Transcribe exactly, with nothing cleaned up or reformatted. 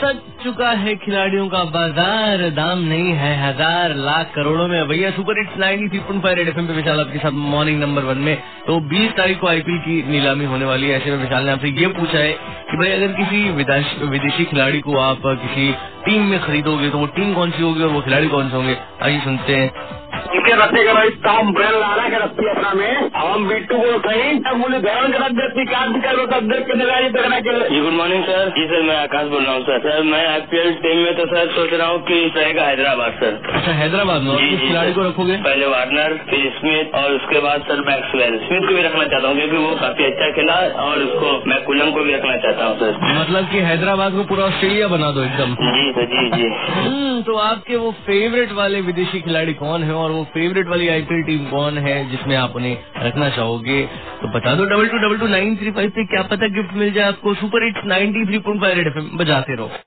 सज चुका है खिलाड़ियों का बाजार, दाम नहीं है हजार लाख करोड़ों में। भैया super hits ninety three point five red FM पे विशाल आपके साथ मॉर्निंग नंबर वन में। तो बीस तारीख को आईपीएल की नीलामी होने वाली है। ऐसे में विशाल ने आपसे ये पूछा है कि भाई अगर किसी विदेशी खिलाड़ी को आप किसी टीम में खरीदोगे तो वो टीम कौन सी होगी और वो खिलाड़ी कौन से होंगे? आइए सुनते हैं। इनके रस्ते के भाई टॉम ब्रेल लाना के रस्ते अपना में हम बिट्टू को कहीं तब बोले धरण के रख देती काट भी करो तब देख के निगाही देखना के लिए। Good morning sir. जी सर, मैं आकाश बोल रहा हूँ सर। सर मैं आईपीएल टीम में तो सर सोच रहा हूँ कि रहेगा हैदराबाद सर। अच्छा, हैदराबाद में किस खिलाड़ी को रखोगे? पहले वार्नर, फिर स्मिथ और उसके बाद सर मैक्सवेल। स्मिथ को भी रखना चाहता हूँ क्योंकि वो काफी अच्छा खेला और उसको मैकुलम को भी रखना चाहता हूँ सर। मतलब कि हैदराबाद को पूरा ऑस्ट्रेलिया बना दो एकदम। जी सर, जी जी। तो आपके वो फेवरेट वाले विदेशी खिलाड़ी कौन है और वो फेवरेट वाली आईपीएल टीम कौन है जिसमें आप उन्हें रखना चाहोगे? तो बता दो double two double two nine three five पे, क्या पता गिफ्ट मिल जाए आपको। Super hits ninety three point five red FM बजाते रहो।